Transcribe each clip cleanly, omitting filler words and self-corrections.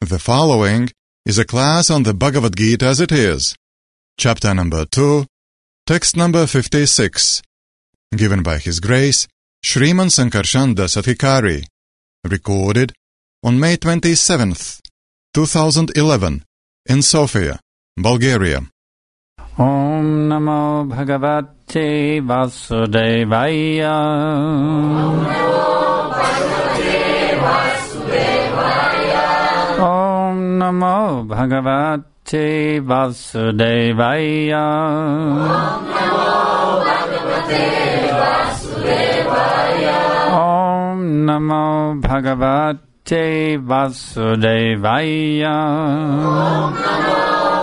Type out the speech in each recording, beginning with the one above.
The following is a class on the Bhagavad Gita as it is, chapter number 2, text number 56, given by His Grace, Shriman Sankarshan Das Adhikari, recorded on May 27th, 2011, in Sofia, Bulgaria. Om Namo Bhagavate Vasudevaya. Om Namo Bhagavate Vasudevaya. Om Namo Bhagavate Vasudevaya. Om Namo Bhagavate Vasudevaya. Om Namo Bhagavate Vasudevaya. Om Namo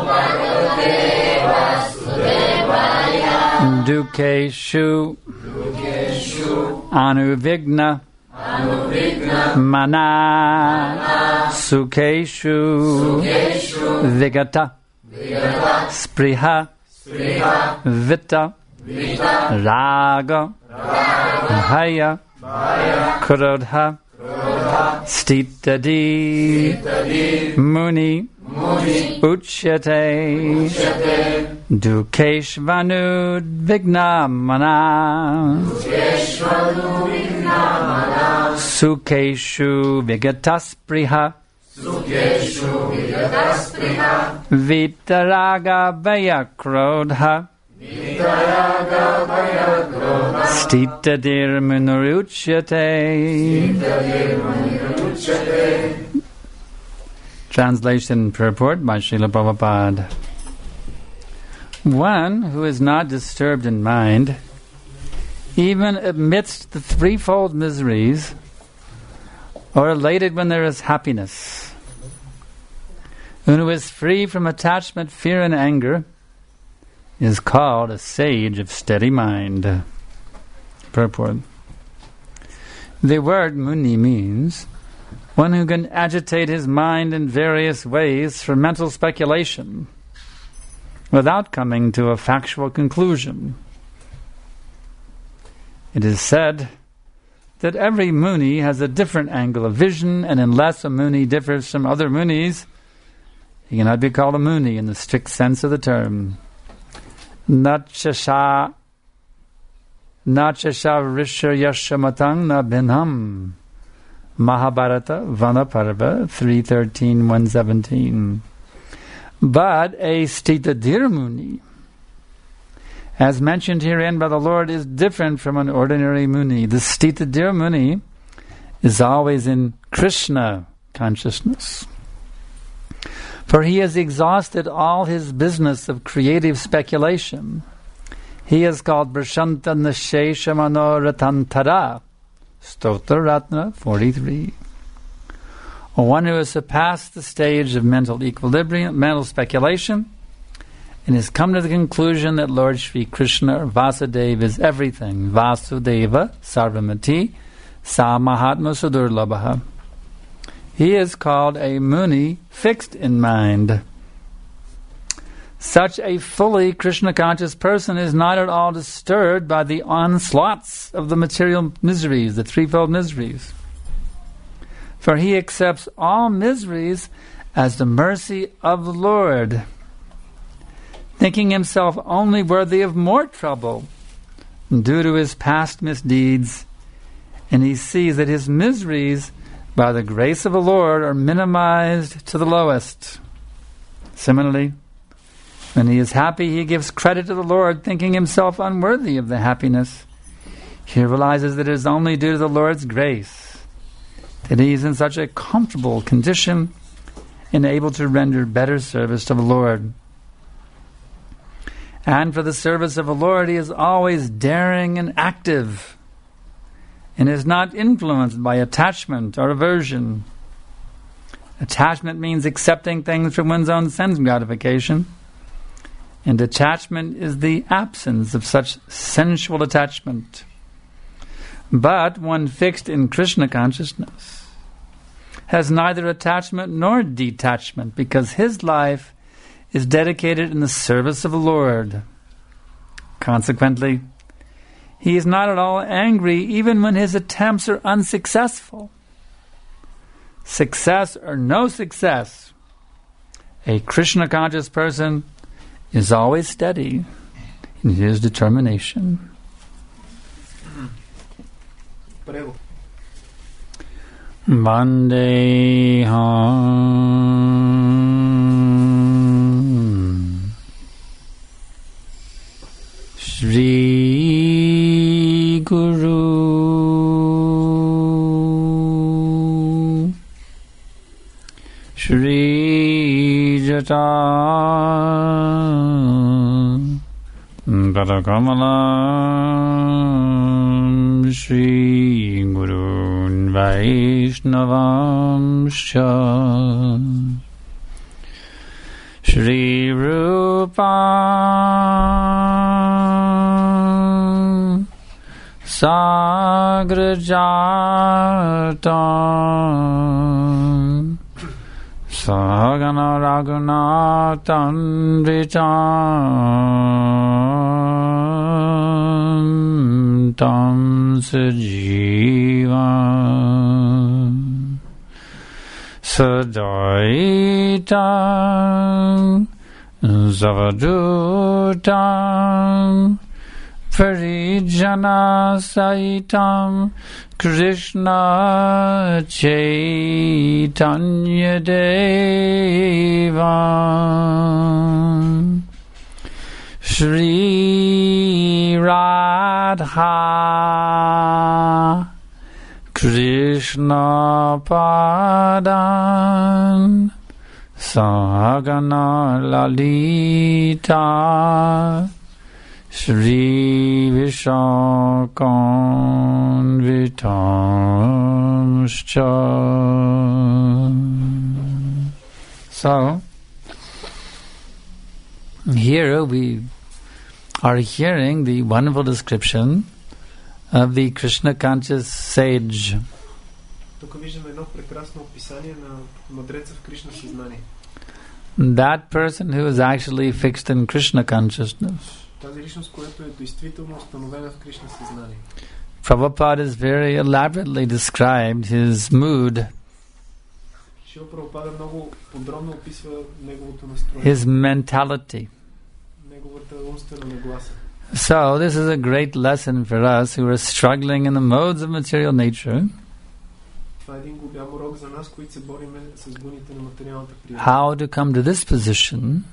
Dukeshu Anuvigna Mana Sukeshu Vigata Spriha Vita Raga Bhaya Krodha Stitadi Muni Uchyate Dukeshvanud Vignamana Sukeshu Vigataspriha Vitaraga Vayakrodha Stitadir Munuruchyate. Translation and purport by Srila Prabhupada. One who is not disturbed in mind, even amidst the threefold miseries, or elated when there is happiness, and who is free from attachment, fear, and anger, is called a sage of steady mind. Purport. The word muni means one who can agitate his mind in various ways for mental speculation without coming to a factual conclusion. It is said that every muni has a different angle of vision, and unless a muni differs from other munis, he cannot be called a muni in the strict sense of the term. Nachasha Risha Yashamatang Na Binham. Mahabharata Vanaparva 3:13-117. But a Stitadir Muni, as mentioned herein by the Lord, is different from an ordinary Muni. The Stitadir Muni is always in Krishna consciousness, for he has exhausted all his business of creative speculation. He is called Brashanta Nashesha Manoratantara. Stotra Ratna 43. One who has surpassed the stage of mental equilibrium, mental speculation, and has come to the conclusion that Lord Sri Krishna or Vasudeva is everything. Vasudeva Sarvamati Sa Mahatma Sudurlabha. He is called a Muni fixed in mind. Such a fully Krishna-conscious person is not at all disturbed by the onslaughts of the material miseries, the threefold miseries. For he accepts all miseries as the mercy of the Lord, thinking himself only worthy of more trouble due to his past misdeeds, and he sees that his miseries, by the grace of the Lord, are minimized to the lowest. Similarly, when he is happy, he gives credit to the Lord, thinking himself unworthy of the happiness. He realizes that it is only due to the Lord's grace that he is in such a comfortable condition and able to render better service to the Lord. And for the service of the Lord, he is always daring and active, and is not influenced by attachment or aversion. Attachment means accepting things for one's own sense gratification, and attachment is the absence of such sensual attachment. But one fixed in Krishna consciousness has neither attachment nor detachment, because his life is dedicated in the service of the Lord. Consequently, he is not at all angry even when his attempts are unsuccessful, success or no success, a Krishna conscious person is always steady in his determination. Vandeham Shri Guru Shri Jata Padakamalam Shri Gurun Vaishnavam Sha Shri Rupa Sagrajatam Sagana Raghunathan Vicham Tam Sajivam Sadaitam Zavadutam Parijana Saitam Krishna Chaitanya Devam Shri Radha Krishna Padan Sagana Lalita Shri Vishakam Vitamscha. So, here we are hearing the wonderful description of the Krishna conscious sage. That person who is actually fixed in Krishna consciousness. Prabhupada has very elaborately described his mood, his mentality. So this is a great lesson for us who are struggling in the modes of material nature. How to come to this position,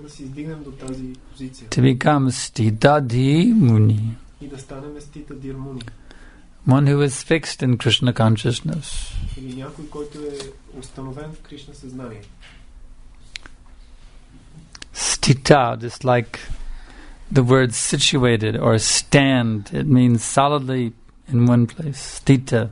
to become Stita Dhir Muni, one who is fixed in Krishna consciousness. Stita, just like the word situated or stand, it means solidly in one place. Stita.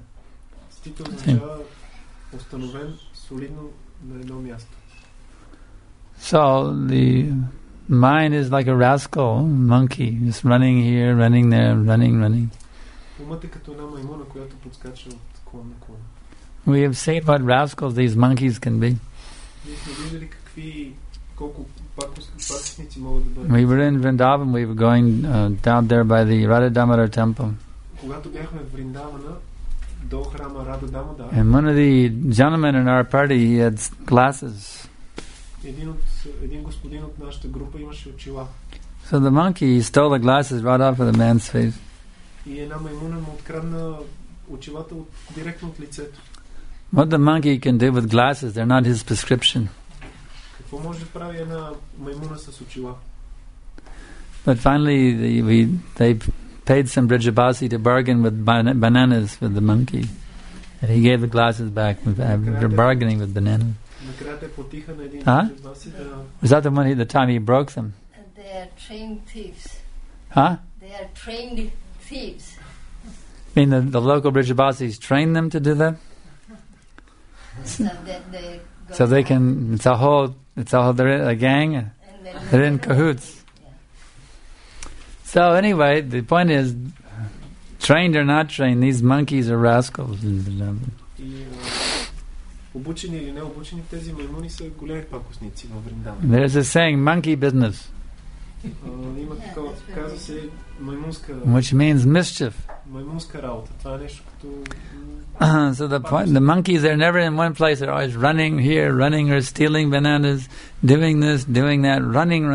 So the mind is like a rascal monkey, just running here, running there, running. We have seen what rascals these monkeys can be. We were in Vrindavan, we were going down there by the Radha Damodar temple. And one of the gentlemen in our party, he had glasses. So the monkey stole the glasses right off of the man's face. What the monkey can do with glasses, they're not his prescription. But finally, they paid some Brijabasi to bargain with bananas with the monkey. And he gave the glasses back after bargaining with bananas. Huh? Was that the time he broke them? They are trained thieves. Huh? They are trained thieves. I mean the local Brijabasis train them to do that? So they can, it's a whole, they're a gang, they're in cahoots. Yeah. So anyway, the point is, trained or not trained, these monkeys are rascals. There's a saying, monkey business. Има такова, казва се маймунска which means mischief. маймунска работа. Това е нещо като... So the monkeys, they're never in one place. They're always running here, running or stealing bananas, doing this, doing that, running.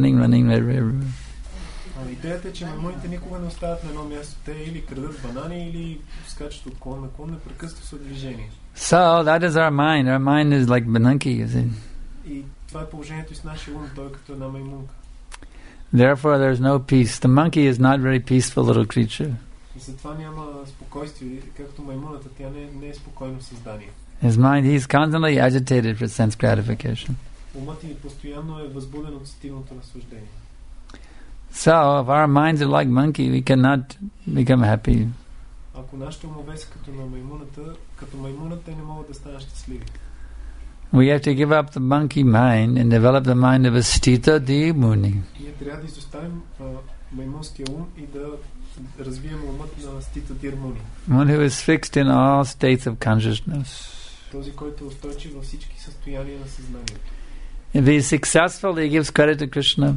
Идеята е, че маймуните никога не остават на едно място. Те или крадат банани, или скачат от клон на клон, непрекъснато са в движение. So that is our mind. Our mind is like monkey, you see. И това е положението и с нашия ум. Той е като една маймунка. Therefore, there's no peace. The monkey is not a very peaceful little creature. И затова няма спокойствие, както маймуната, тя не е спокойно създание. His mind, he's constantly agitated for sense gratification. Умът ни постоянно е възбуден от сетивното наслаждение. So, if our minds are like monkey, we cannot become happy. Ако нашите умове са като маймуната, те не могат да станат щастливи. We have to give up the monkey mind and develop the mind of a Stita Muni. Ние трябва да изоставим маймунския ум и да развием умът на Стита Дир Муни. One who is fixed in all states of consciousness. Този, който е устойчив във всички състояния на съзнанието. If he is successful, he gives credit to Krishna.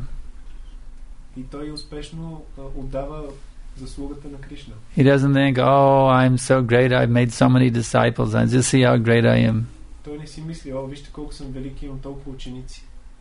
И той успешно отдава заслугата на Кришна. He doesn't think, oh, I'm so great, I've made so many disciples, and just see how great I am. Той не си мисли, вижте колко съм велик, имам толкова ученици.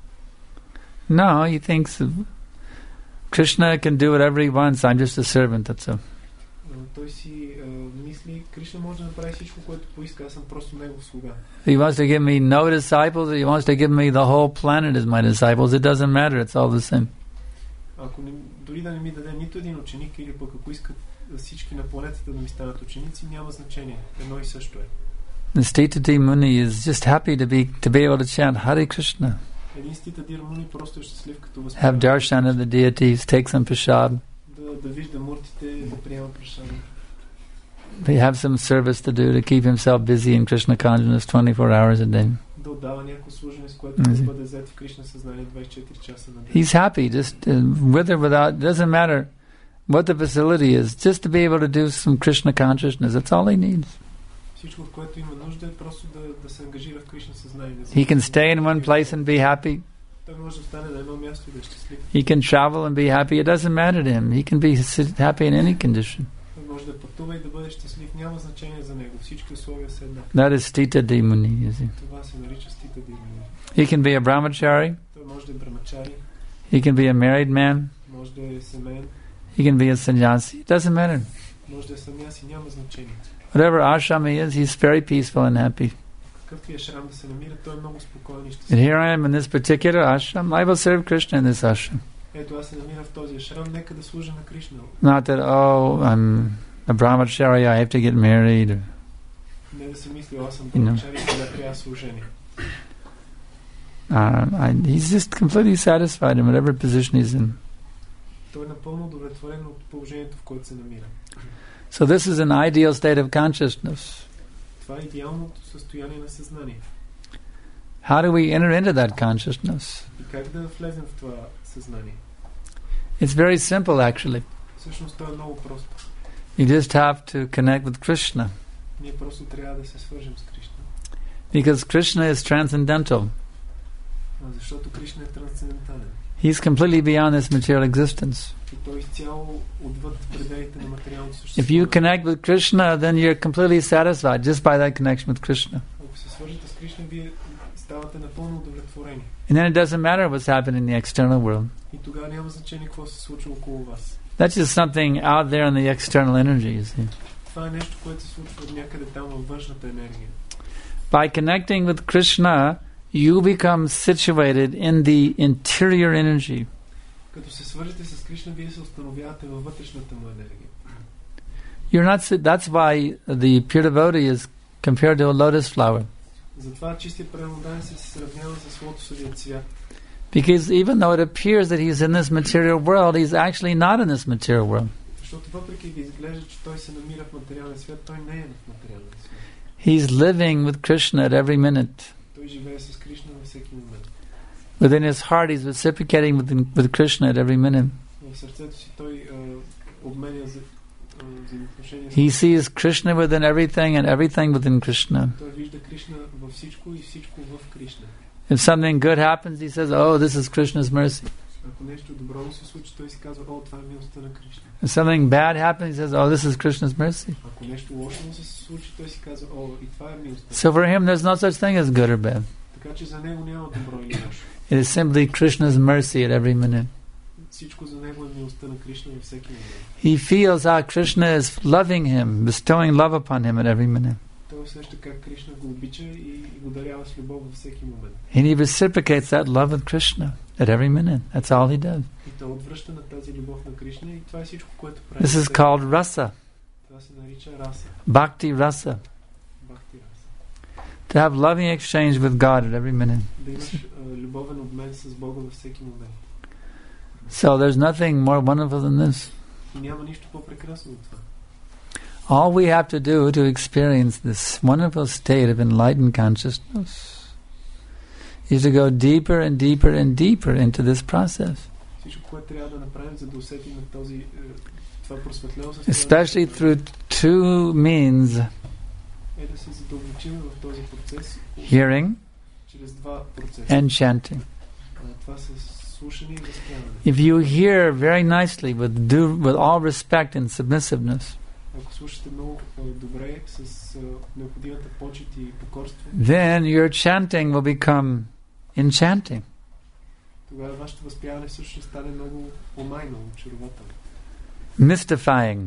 No, he thinks Krishna can do whatever he wants, I'm just a servant, that's all. Той си мисли, Кришна може да направи всичко, което поиска, аз съм просто негов слуга. He wants to give me no disciples, he wants to give me the whole planet as my disciples, it doesn't matter, it's all the same. Ако дори да не ми даде нито един ученик, или пък ако искат всички на планетата да ми станат ученици, няма значение. Едно и също е. The Stita Muni is just happy to be able to chant Hare Krishna. Един Стита Дир Муни просто е щастлив като Have възпитава. darshan of the deities, take some prasad. Да вижда муртите, да приема прашада. They have some service to do to keep himself busy in Krishna consciousness 24 hours a day. Да отдава някакво служене, с което да бъде взет в Кришна съзнание 24 часа на ден. He's happy, just with or without, doesn't matter what the facility is, just to be able to do some Krishna consciousness, that's all he needs. Всичко, от което има нужда, е просто да се ангажира в Кришна съзнание. He can stay in one place and be happy. Той може да остане на едно място и да е щастлив. He can travel and be happy. It doesn't matter to him. He can be happy in any condition. Той може да пътува и да бъде щастлив. Няма значение за него. Всички условия са еднакви. That is Stita Muni, you see. Това се нарича Стита Дир Муни. He can be a brahmachari. Той може да е брамачари, He can be a married man. може да е семейен, He can be a sannyasi. It doesn't matter. може да е саньяси, няма значение. Whatever ashram he is, he's very peaceful and happy. Какъвто и ашрам да се намира, той е много спокоен и And щастлив. here I am in this particular ashram. I will serve Krishna in this ashram. Ето аз се намирам в този ашрам, нека да служа на Кришна. Not that, oh, I'm a brahmachari, I have to get married. Or, Не да се мисли, аз съм брамачари, сега трябва служение. he's just completely satisfied in whatever position he's in. Той е напълно удовлетворен от положението, в което се намира. So this is an ideal state of consciousness. Това е идеалното състояние на съзнание. How do we enter into that consciousness? И как да влезем в това съзнание? It's very simple, actually. Всъщност това е много просто. You just have to connect with Krishna. Ние просто трябва да се свържем с Кришна. Because Krishna is transcendental. Защото Кришна е трансцендентален. He's completely beyond this material existence. И той изцяло отвъд пределите на материалното If съществуване. you connect with Krishna, then you're completely satisfied just by that connection with Krishna. Ако се свържете с Кришна, вие ставате напълно удовлетворени. And then it doesn't matter what's happening in the external world. И тогава няма значение какво се случва около вас. That's just something out there in the external energy, you see. Това е нещо, което се случва някъде там във външната енергия. By connecting with Krishna, you become situated in the interior energy. Като се свържете с Кришна, вие се установявате във вътрешната му енергия. That's why the pure devotee is compared to a lotus flower. Затова чистият преданец се сравнява с лотосовия цвят. Because even though it appears that he's in this material world, he's actually not in this material world. Защото въпреки да изглежда, че той се намира в материалния свят, той не е в материалния свят. He's living with Krishna at every minute. Той живее с Кришна във всеки момент. Within his heart, he's reciprocating with Krishna at every minute. В сърцето си той обменя взаимоотношения. He sees Krishna within everything and everything within Krishna. Той вижда Кришна във всичко и всичко в Кришна. If something good happens, he says, oh, this is Krishna's mercy. Ако нещо добро му се случи, той си казва, о, това е милостта на Кришна. If something bad happens, he says, oh, this is Krishna's mercy. Ако нещо лошо му се случи, той си казва, о, и това е милостта. So for him, there's no such thing as good or bad. Така че за него няма добро или лошо. It is simply Krishna's mercy at every minute. Всичко за него е милостта на Кришна във всеки момент. He feels how Krishna is loving him, bestowing love upon him at every minute. Той усеща как Кришна го обича и го дарява с любов във всеки момент. And he reciprocates that love with Krishna at every minute. That's all he does. И той отвръща на тази любов на Кришна и това е всичко, което прави. This is called rasa, Това се нарича раса. bhakti rasa. Бхакти раса. To have loving exchange with God at every minute. Да имаш любовен обмен с Бога във всеки момент. So there's nothing more wonderful than this. И няма нищо по-прекрасно от това. All we have to do to experience this wonderful state of enlightened consciousness is to go deeper and deeper and deeper into this process. Всичко, което трябва да направим, за да усетим този това просветлено Especially through two means, е да се задълбочим в този процес, hearing чрез два процеса. and chanting. Това са слушане и възпяване. If you hear very nicely with all respect and submissiveness, Ако слушате много добре с необходимата почет и покорство, then your chanting will become enchanting. тогава вашето възпяване също ще стане много омайно, очарователно. Mystifying,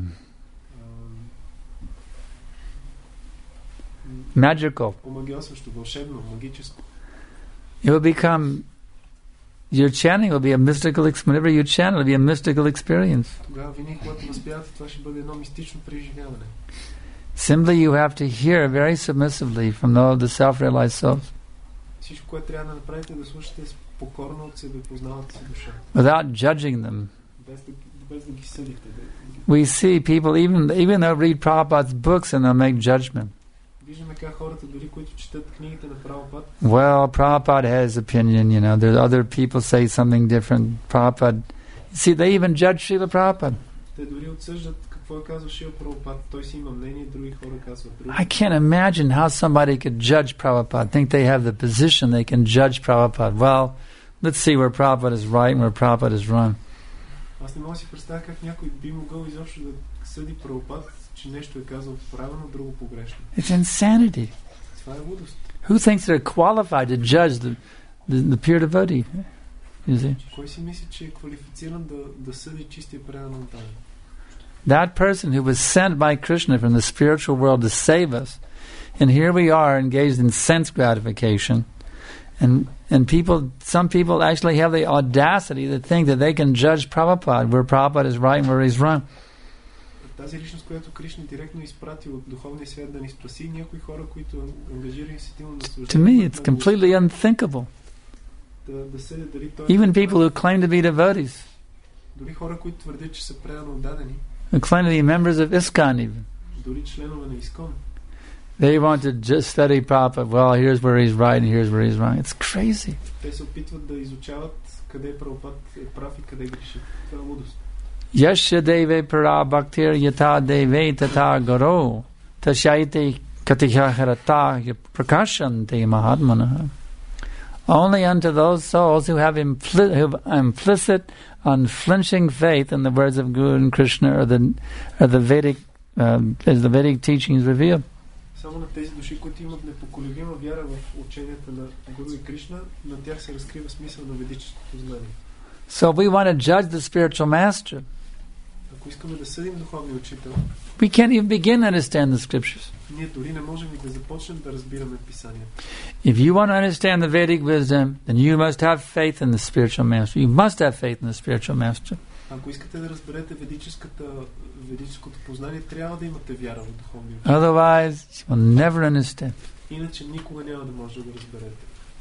magical. Омагиосващо, вълшебно, магическо. It will become, your chanting will be a mystical, whenever you chant, it will be a mystical experience. Тогава винаги, когато възпявате, това ще бъде едно мистично преживяване. Simply you have to hear very submissively from the self-realized souls, Всичко, което трябва да направите, е да слушате покорно от себе, познавате си душа. without judging them. Без да ги съдите. We see people, even though read Prabhupada's books and they'll make judgment. Виждаме как хората, дори които четат книгите на Прабхупад, Well, Prabhupada has his opinion, there's other people say something different. Prabhupada, see, they even judge Srila Prabhupada. те дори отсъждат какво е казал Шрила Прабхупад. Той си има мнение, други хора казват други. I can't imagine how somebody could judge Prabhupada, think they have the position they can judge Prabhupada. Well, let's see where Prabhupada is right and where Prabhupada is wrong. Аз не мога да си представя как някой би могъл изобщо да съди Прабхупад, че нещо е казал правилно, друго погрешно. It's insanity. Това е лудост. Who thinks they're qualified to judge the pure devotee? You see? Кой си мисли, че е квалифициран да съди чистия предан антален? That person who was sent by Krishna from the spiritual world to save us, and here we are engaged in sense gratification, and some people actually have the audacity to think that they can judge Prabhupada, where Prabhupada is right and where he's wrong. Тази личност, която Кришна директно изпрати от духовния свят да ни спаси, някои хора, които ангажирани се силно на служение. To me, it's completely unthinkable. Да съдят дали той Even people who claim to be devotees, дори хора, които твърдят, че са предано отдадени, who claim to be members of ISKCON even, дори членове на ИСКОН, they want to just study Prabhupada. Well, here's where he's right and here's where he's wrong. It's crazy. те се опитват да изучават къде Прабхупад е прав и къде греши. Това е лудост. Yasya deve para bhaktir yata deve tata garo tashaite katikharata prakashante mahatmana. Only unto those souls who have implicit, unflinching faith in the words of Guru and Krishna or the Vedic, as the Vedic teachings reveal. Само на тези души, които имат непоколебима вяра в ученията на Гуру и Кришна, на тях се разкрива смисъл на ведическото знание. So we want to judge the spiritual master. Ако искаме да съдим духовния учител, We can't even begin to understand the scriptures. ние дори не можем и да започнем да разбираме писанията. If you want to understand the Vedic wisdom, then you must have faith in the spiritual master. You must have faith in the spiritual master. Ако искате да разберете ведическото познание, трябва да имате вяра в духовния учител. Otherwise, you will never understand. Иначе никога няма да може да разберете.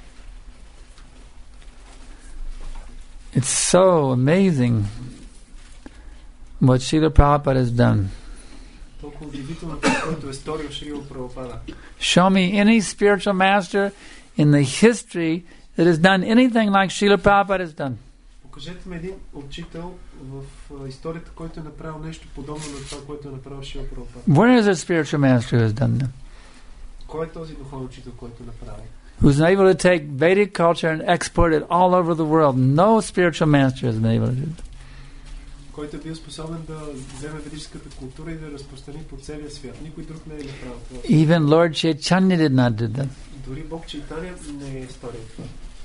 It's so amazing what Srila Prabhupada has done. Толкова удивително, което е сторил Шрила Прабхупада. Show me any spiritual master in the history that has done anything like Srila Prabhupada has done. Покажете ми един учител в историята, който е направил нещо подобно на това, което е направил Шрила Прабхупада. Where is a spiritual master who has done that? Кой е този духовен учител, който е направил? who's able to take Vedic culture and export it all over the world. No spiritual master has been able to do that. Който е бил способен да вземе ведическата култура и да разпространи по целия свят. Никой друг не е направил това. Even Lord Chaitanya did not do that. Дори Бог Чайтаня не е сторил това.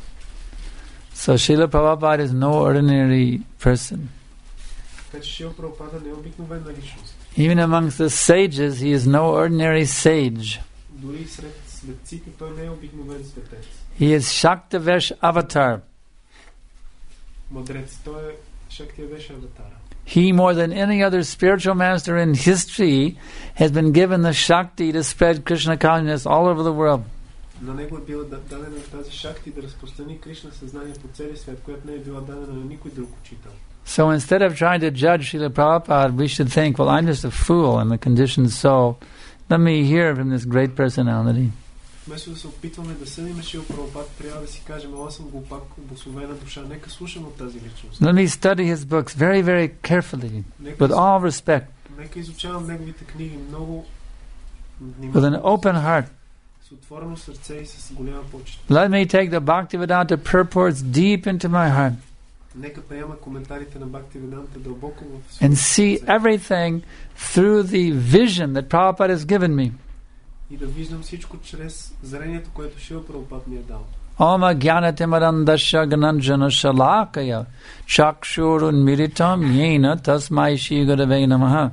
So Srila Prabhupada is no ordinary person. Така че Шрила Прабхупада не е обикновена личност. Even amongst the sages, he is no ordinary sage. Дори сред светците той не е обикновен светец. He is Shaktavesh avatar. Мъдрец. Той е Шактявеш аватара. He, more than any other spiritual master in history, has been given the Shakti to spread Krishna consciousness all over the world. На него е била дадена тази шакти да разпространи Кришна съзнание по целия свят, която не е била дадена на никой друг учител. So instead of trying to judge Srila Prabhupada, we should think, well, I'm just a fool, I'm a conditioned soul. Let me hear from this great personality. Вместо да се опитваме да съдим Шрила Прабхупада, трябва да си кажем, аз съм глупак, обособена душа, нека слушам от тази личност. Let me study his books very, very carefully, with all respect, Нека изучавам неговите книги много with an внимателно, open heart. с отворено сърце и с голяма почет. Let me take the Bhaktivedanta purports deep into my heart Нека приема коментарите на Бхактивиданта дълбоко в and своето see сърце everything through the vision that Prabhupada has given me. и да виждам всичко чрез зрението, което Шрила Прабхупада ми е дал. Oma jnanatimarandasya gananjana shalakaya chakshurun miritam yena tasmai shri gurave namaha.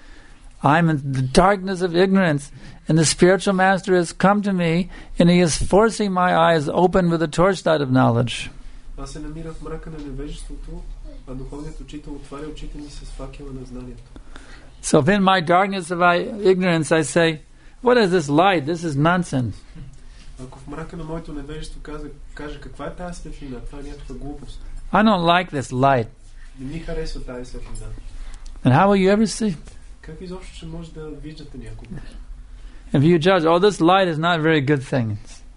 I'm in the darkness of ignorance, and the spiritual master has come to me, and he is forcing my eyes open with the torchlight of knowledge. Аз се намирам в мрака на невежеството, а духовният учител отваря очите ми с факела на знанието. So in my darkness of ignorance I say, what is this light? This is nonsense. Ако в мрака на моето невежество каже каква е тази светлина, това е някаква глупост. I don't like this light. Не ми харесва тази светлина. And how will you ever see? Как изобщо ще може да виждате някога? If you judge, oh, this light is not a very good thing,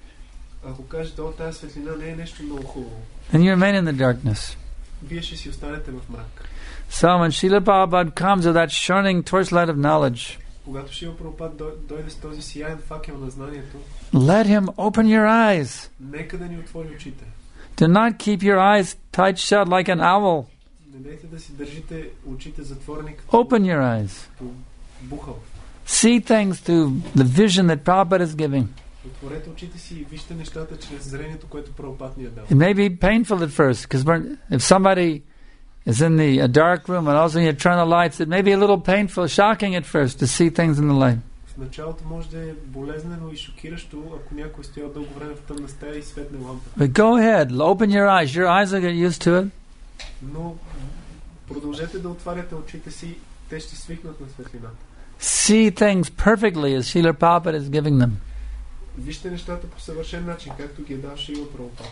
Ако кажете, тази светлина не е нещо много хубаво, and you remain in the darkness. вие ще си останете в мрак. So when Srila Prabhupada comes with that shining torchlight of knowledge, Когато Шрила Прабхупада дойде с този сияен факел на знанието, let him open your eyes. нека да ни отвори очите. Do not keep your eyes tight shut like an owl. Не дейте да си държите очите затворени Open your eyes. като бухал. See things through the vision that Prabhupada is giving. Отворете очите си и вижте нещата чрез зрението, което Прабхупада ни е дал. It may be painful at first, because if somebody is in a dark room and also you turn the lights, it may be a little painful, shocking at first to see things in the light. В началото може да е болезнено и шокиращо, ако някой стоял дълго време в тъмна стая и светне лампа. But go ahead, open your eyes. Your eyes will get used to it. Но продължете да отваряте очите си, те ще свикнат на светлината. See things perfectly as Srila Prabhupada is giving them. Вижте нещата по съвършен начин, както ги е дал Шрила Прабхупада.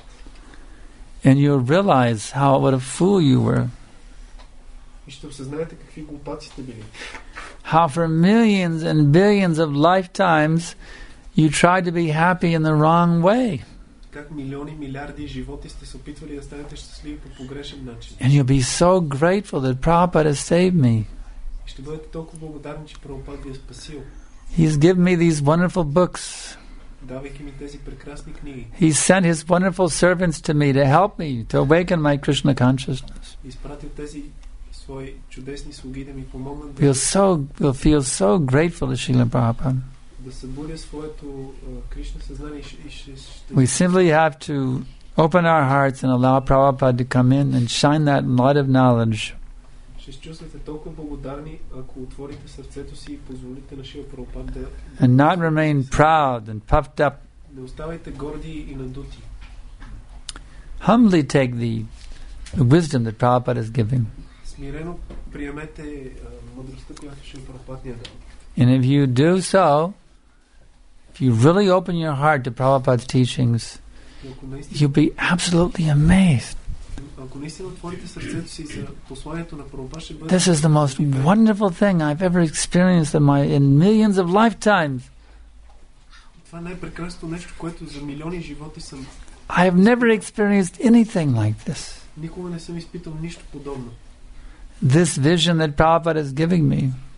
And you'll realize what a fool you were. И ще осъзнаете какви глупаци сте били. How for millions and billions of lifetimes you tried to be happy in the wrong way. Как милиони, милиарди животи сте се опитвали да станете щастливи по погрешен начин. And you'll be so grateful that Prabhupada has saved me. Ще бъдете толкова благодарни, че Прабхупада ви е спасил. He's given me these wonderful books. Давайки ми тези прекрасни книги. He sent his wonderful servants to me to help me to awaken my Krishna consciousness. Изпратил тези свои чудесни слуги да ми помогнат We'll feel so grateful to Srila Prabhupada. да събудя своето Кришна съзнание и ще We simply have to open our hearts and allow Prabhupada to come in and shine that light of knowledge. ще се чувствате толкова благодарни, ако отворите сърцето си и позволите на Шрила Прабхупада да And not remain proud and puffed up. не оставайте горди и надути. Humbly take the wisdom that Prabhupada is giving. Смирено приемете мъдростта, която Шрила Прабхупада ни е дал. And if you do so, if you really open your heart to Prabhupada's teachings, you'll be absolutely amazed. Ако наистина отворите сърцето си за посланието на Прабхупада, ще бъде... This is the most wonderful thing I've ever experienced in millions of lifetimes. Това е най-прекрасното нещо, което за милиони животи съм... I have never experienced anything like this. Никога не съм изпитал нищо подобно. This vision that Prabhupada is giving me,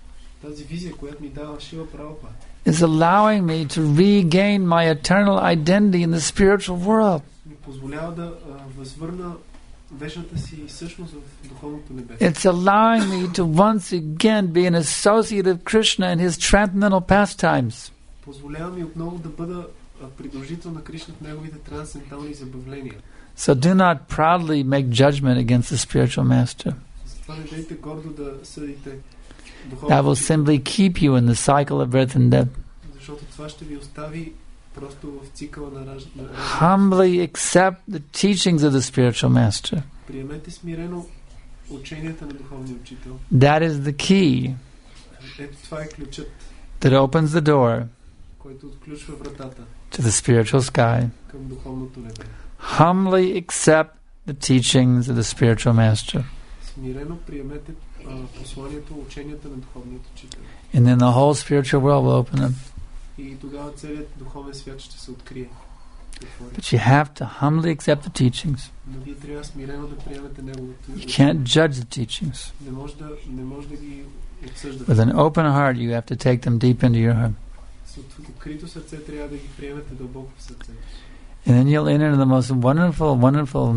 Тази визия, която ми дава Шила Прабхупада, is allowing me to regain my eternal identity in the spiritual world. ми позволява да възвърна вечната си същност в духовното небе. It's allowing me to once again be an associate of Krishna and his transcendental pastimes. Позволява ми отново да бъда придружител на Кришна в неговите трансцендентални забавления. So do not proudly make judgment against the spiritual master. Затова не дайте гордо да съдите That духовното will учител, simply keep you in the cycle of birth and death. защото това ще ви остави просто в цикъла на раждане. Humbly accept the teachings of the spiritual master. Приемете смирено ученията на духовния учител. That is the key Ето това е ключът, that opens the door който отключва вратата to the spiritual sky. към духовното небе. Humbly accept the teachings of the spiritual master. Смирено приемете посланието, ученията на духовният учител. And then the whole spiritual world will open up. И тогава целият духовен свят ще се открие. But you have to humbly accept the teachings. Но вие трябва смирено да приемете неговото. You can't judge the teachings. Не може да ги отсъждате. With an open heart, you have to take them deep into your heart. С открито сърце трябва да ги приемете дълбоко в сърцето. And then you'll enter the most wonderful, wonderful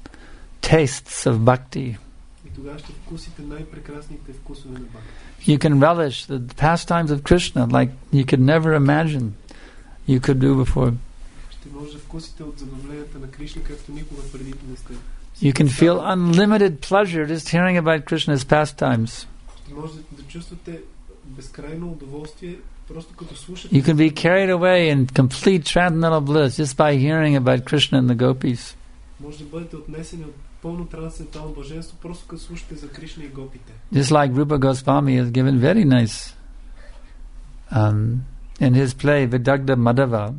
tastes of bhakti. И тогава ще вкусите най-прекрасните вкусове на бхакти. You can relish the pastimes of Krishna like you could never imagine you could do before. Ще може да вкусите от забавленията на Кришна, както никога преди не сте. You can feel unlimited pleasure just hearing about Krishna's pastimes. Ще може да чувствате безкрайно удоволствие, просто като слушате. You can be carried away in complete transcendental bliss just by hearing about Krishna and the gopis. Може да бъдете отнесени от пълно трансцендентално блаженство, просто като слушате за Кришна и гопите. Just like Rupa Goswami has given very nice in his play Vidagdha Madhava,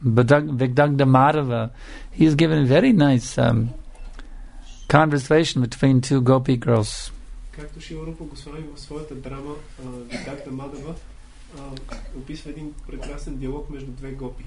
he has given very nice conversation between two gopi girls. Както Шила Рупа Госвами в своята драма Видагдха Мадхава описва един прекрасен диалог между две гопи.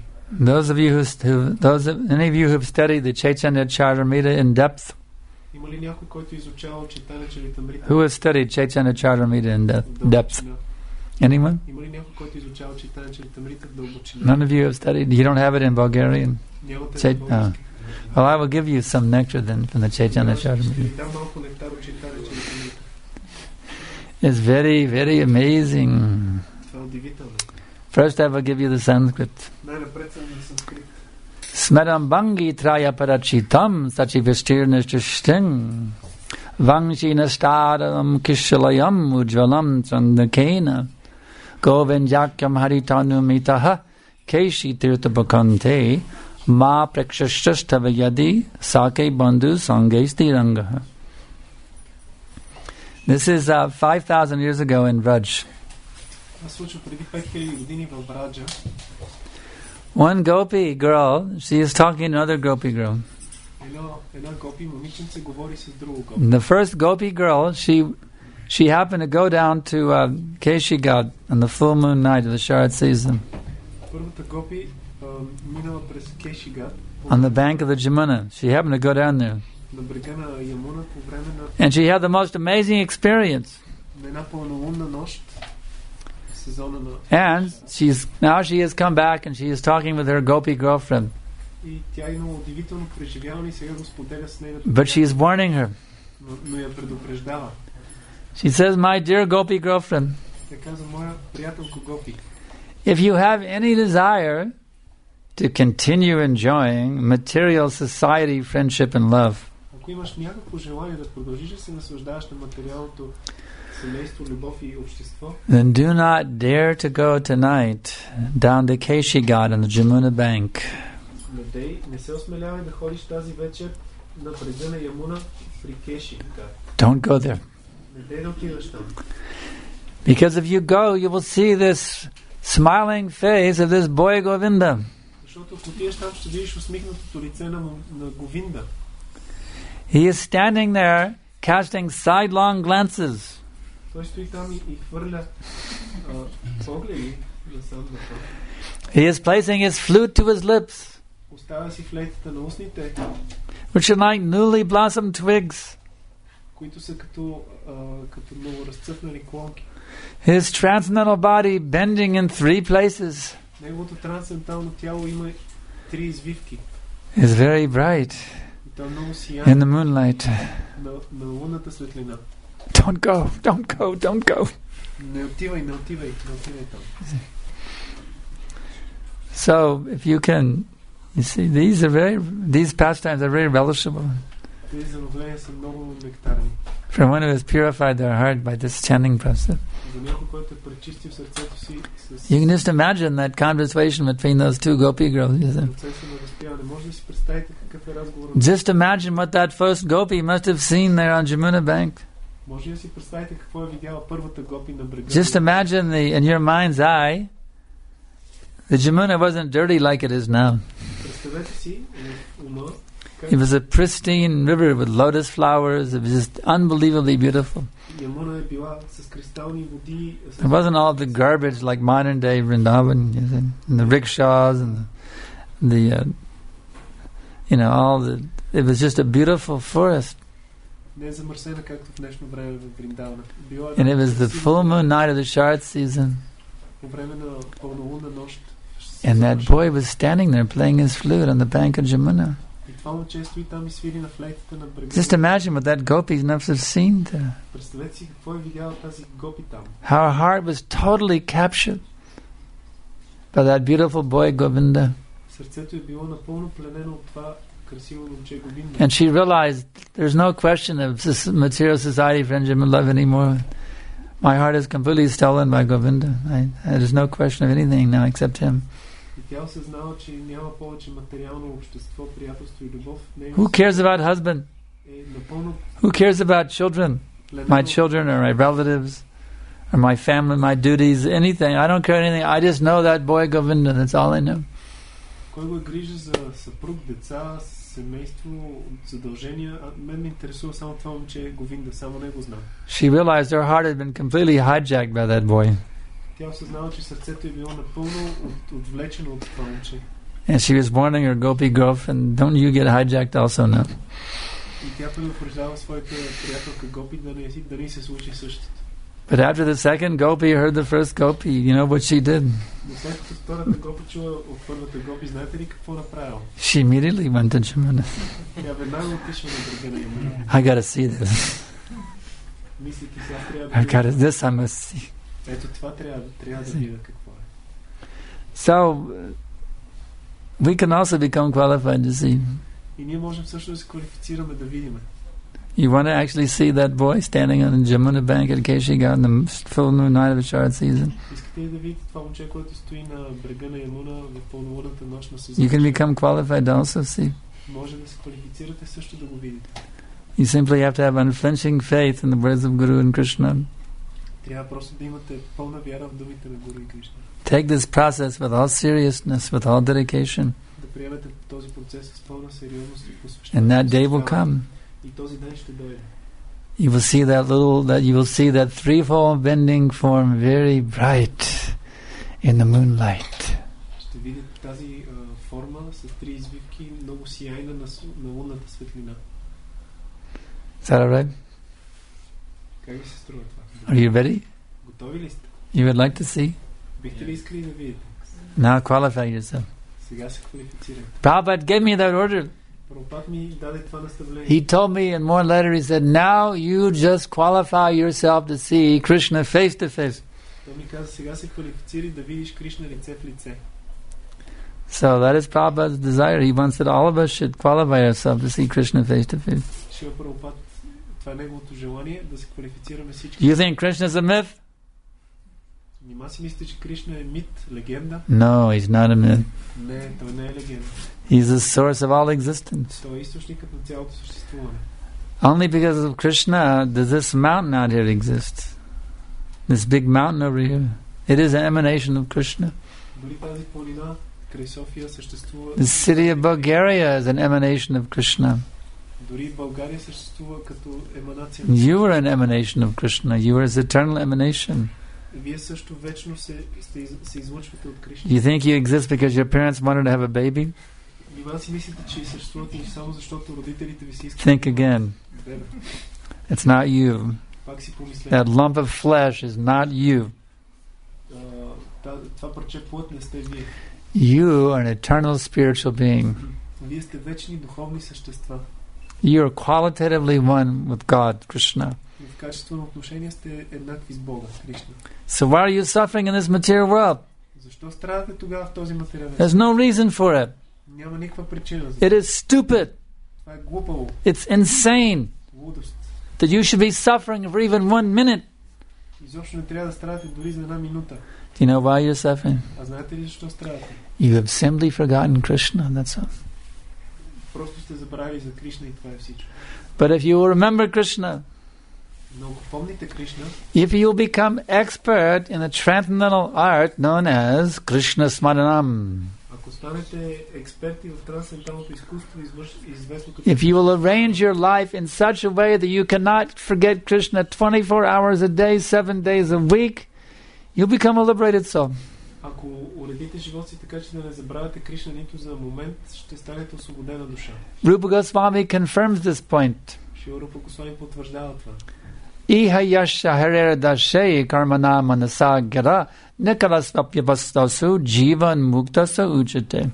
Any of you who have studied the Chaitanya Charitamrita in depth? Има ли някой, който изучава Чайтаня Чаритамрита? Who has studied Chaitanya Charitamrita in depth? Anyone? Има ли някой, който изучава Чайтаня Чаритамрита в дълбочина? None of you have studied? You don't have it in Bulgarian? Нямате в български. Well, I will give you some nectar then from the Chaitanya Charitamrita. Дам малко нектар от Чайтаня Чаритамрита. It's very, very amazing. Това е удивително. First I will give you the Sanskrit. Най-напред съм на санскрит. Smeram bangi traya parachitam sachivistirnishting vangshina stadam kishalayam ujvalam chandakena govinjakyam haritanumitaha keshi tirtabakante ma prekshashtastavayadi sake bandhu sange stirangaha. This is 5,000 years ago in Vraj. Това случва преди 5000 години в Браджа. One gopi girl, she is talking to another gopi girl. Една гопи момиченце говори с друго гопи. The first gopi girl, she happened to go down to Keshigat on the full moon night of the Sharad season. Първата гопи минала през Кешигат On the bank of the Jamuna. She happened to go down there. на брега на Ямуна по време на And she had the most amazing experience. една пълнолунна нощ. Сезона на... And now she has come back and she is talking with her gopi girlfriend. И тя има удивително преживяване и сега го споделя с нейната. But she is warning her. Но я предупреждава. She says, my dear gopi girlfriend, Тя каза, моя приятелко гопи, if you have any desire to continue enjoying material society, friendship and love, ако имаш някакво желание да продължиш да се наслаждаваш на материалното семейство, любов и общество, then do not dare to go tonight down to Keshigat on the Jamuna bank. не се осмелявай да ходиш тази вечер на брега на Ямуна при Кешигат. Don't go there. Не дей да отиваш там. Because if you go, you will see this smiling face of this boy Govinda. Защото ако отидеш там, ще видиш усмихнатото лице на Говинда. He is standing there casting sidelong glances. Той стои там и хвърля погледи насам напред. He is placing his flute to his lips, Оставя си флейтата на устните, which are like newly blossomed twigs. които са като ново разцъфнали клонки. His transcendental body bending in 3 places Неговото трансцендентално тяло има 3 извивки. is very bright И то е много in сияние the moonlight. на лунната светлина. Don't go, don't go, don't go. Не отивай там. So, if you can, you see, these pastimes are very relishable Тези забавления са много нектарни. for one who has purified their heart by this chanting process. За някой, който е пречистил сърцето си с You can just imagine that conversation between those 2 gopi girls. процеса на възпяване. Може да си представите какъв е разговор. Just imagine what that first gopi must have seen there on Jamuna bank. Може да си представите какво е видяла първата гопи на брега. Just imagine in your mind's eye, the Jamuna wasn't dirty like it is now. Представете си в ума It was a pristine river with lotus flowers. It was just unbelievably beautiful. Ямуна е била с кристални води. It wasn't all the garbage like modern day Vrindavan, and the rickshaws and it was just a beautiful forest. Не е замърсена както в днешно време в Вриндавана. And it was the full moon night of the Shart season. По време на пълнолунна нощ. And that boy was standing there playing his flute on the bank of Jamuna. И това момче стои там и свири на флейтата на брега. Just imagine what that gopi must have seen there. Представете си какво е видяла тази гопи там. How her heart was totally captured by that beautiful boy Govinda. Сърцето е било напълно пленено от това красиво момче Говинда. And she realized there's no question of material society, friendship, and love anymore. My heart is completely stolen by Govinda. There's no question of anything now except him. И тя осъзнава, че няма повече материално общество, приятелство и любов. Who cares about husband? Е напълно Who cares about children? My children or my relatives or my family, my duties, anything. I don't care anything. I just know that boy Govinda. That's all I know. Кой го е грижа за съпруг, деца, семейство, задължения? Мен ме интересува само това момче Говинда, само него знам. She realized her heart had been completely hijacked by that boy. Тя осъзнава, че сърцето е било напълно отвлечено от това момче. And she was warning her gopi girlfriend, don't you get hijacked also now. И тя предупреждава своята приятелка Гопи да не се случи същото. But after the second gopi heard the first gopi, you know what she did? Но след като втората Гопи чула от първата Гопи, знаете ли какво направила? She immediately went to Jamuna. Тя веднага отишла на брега на Ямуна. I got to see this. Мислите, сега трябва I got to, this I must see. Ето това трябва да видя какво е. So, we can also become qualified to see. И ние можем също да се квалифицираме да видим. You want to actually see that boy standing on the Jamuna bank at Keshigarh in the full moon night of the Shart season? Искате ли да видите това момче, което стои на брега на Ямуна в пълнолунната нощ на сезон? You can become qualified to also see. Може да се квалифицирате също да го видите. You simply have to have unflinching faith in the words of Guru and Krishna. Трябва просто да имате пълна вяра в думите на Гуру и Кришна. Take this process with all seriousness, with all dedication. Да приемете този процес с пълна сериозност и посвещение. And that day will come. И този ден ще дойде. You will see you will see that threefold bending form very bright in the moonlight. Ще видите тази форма с 3 извивки, много сияйна на лунната светлина. Is that alright? Как ви се струва това? Are you ready? Готови ли сте? You would like to see? Бихте ли искали да видите? Now qualify yourself. Сега се квалифицирайте. Prabhupada gave me that order. Прабхупад ми даде това наставление. He told me in one letter, he said, now you just qualify yourself to see Krishna face to face. Той ми каза, сега се квалифицири да видиш Кришна лице в лице. So that is Prabhupada's desire. He wants that all of us should qualify ourselves to see Krishna face to face. Шива Прабхупад, това е неговото желание, да се квалифицираме всички. You think Krishna is a myth? Нима си мислите, че Кришна е мит, легенда? No, he's not a myth. Не, той не е легенда. He's the source of all existence. Той е източникът на цялото съществуване. Only because of Krishna does this mountain out here exist. This big mountain over here. It is an emanation of Krishna. Дори тази планина край София съществува. The city of Bulgaria is an emanation of Krishna. Дори България съществува като еманация. You are an emanation of Krishna. You are his eternal emanation. Вие също вечно се излъчвате от Кришна. You think you exist because your parents wanted to have a baby? Нима си мислите, че съществувате само защото родителите ви си искат. Think again. It's not you. Пак си помислете. That lump of flesh is not you. Това парче плът не сте вие. You are an eternal spiritual being. Вие сте вечни духовни същества. You are qualitatively one with God, Krishna. В качествено отношение сте еднакви с Бога, Кришна. So why are you suffering in this material world? Защо страдате тогава в този материален There's no reason for it. Няма никаква причина за It is stupid. това. Е глупаво. It's insane Лудост. that you should be suffering for even 1 minute. Изобщо не трябва да страдате дори за една минута. Do you know why you're suffering? А знаете ли защо страдате? You have simply forgotten Krishna, that's all. Просто сте забравили за Кришна и това е всичко. But if you will remember Krishna, Но ако помните Кришна, if you will become expert in the transcendental art known as Krishna Smaranam, ако станете експерти в трансценденталното изкуство, известно като... if you will arrange your life in such a way that you cannot forget Krishna 24 hours a day, 7 days a week, you'll become a liberated soul. Ако уредите живота си така, че да не забравяте Кришна нито за момент, ще станете освободена душа. Rupa Goswami confirms this point. Шри Рупа Госвами потвърждава това. Iha yasha harer dashe karmana manasa gira nikalasvapyabastasu jivan muktasa ujate.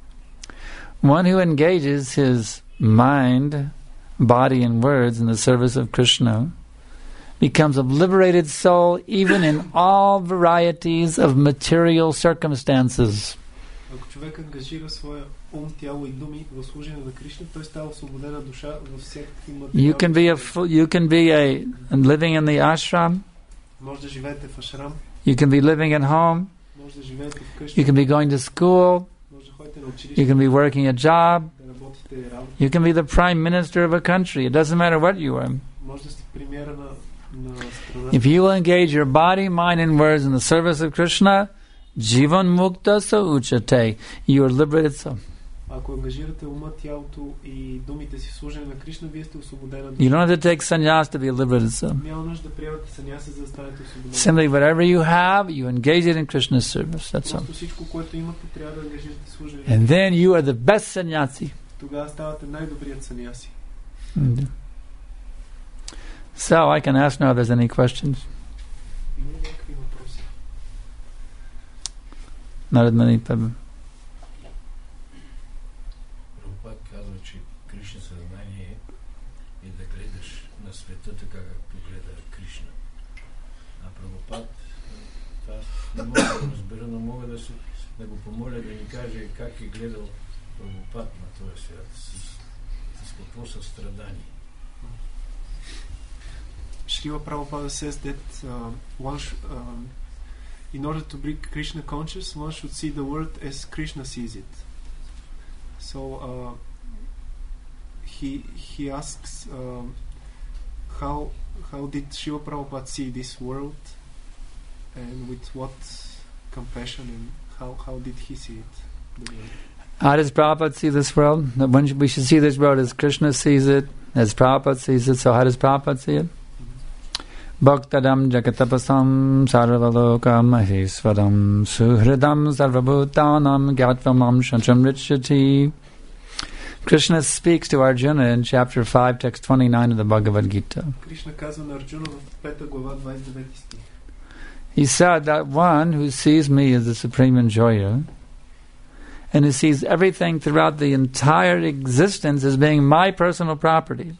One who engages his mind, body and words in the service of Krishna becomes a liberated soul even in all varieties of material circumstances. Ако човек ангажира своя ум, тяло и думи в служене на Кришна, той става освободена душа във всякакви материални. You can be living in the ashram. Може да живеете в ашрам. You can be living at home. Може да живеете вкъщи. You can be going to school. Може да ходите на училище. You can be working a job. Да работите работа. You can be the prime minister of a country. It doesn't matter what you are. Може да сте премиера на страна. If you will engage your body, mind, and words in the service of Krishna, Jivan Mukta Sa Uchate, you are liberated soul. Ако ангажирате ума, тялото и думите си в служене на Кришна, вие сте освободена душа. You don't have to take sannyas to be a liberated soul. Няма нужда да приемате саняса, за да станете освободени. Simply whatever you have, you engage it in Krishna's service. That's all. Просто всичко, което имате, трябва да ангажирате в служене. And then you are the best sannyasi. Тогава ставате най-добрият саняси. So I can ask now if there's any questions. Има ли някакви въпроси? Not many people. Прабхупад казва, че Кришна съзнание е да гледаш на света така, както гледа Кришна. А Прабхупад, това не мога да разбера, но мога да го помоля да ни каже как е гледал Прабхупад на този свят, с какво състрадание. Srila Prabhupada says that in order to be Krishna conscious, one should see the world as Krishna sees it. So he asks how did Srila Prabhupada see this world, and with what compassion, and how did he see it? How does Prabhupada see this world? We should see this world as Krishna sees it, as Prabhupada sees it. So how does Prabhupada see it? Bhaktadam jagatapasam sarvalokam mahesvaram suhridam sarvabhutanam gyatvam shancham richati. Krishna speaks to Arjuna in chapter 5, text 29 of the Bhagavad Gita. Krishna казва на Арджуна в 5 глава 29 стих. He said that one who sees me as the supreme enjoyer and who sees everything throughout the entire existence as being my personal property,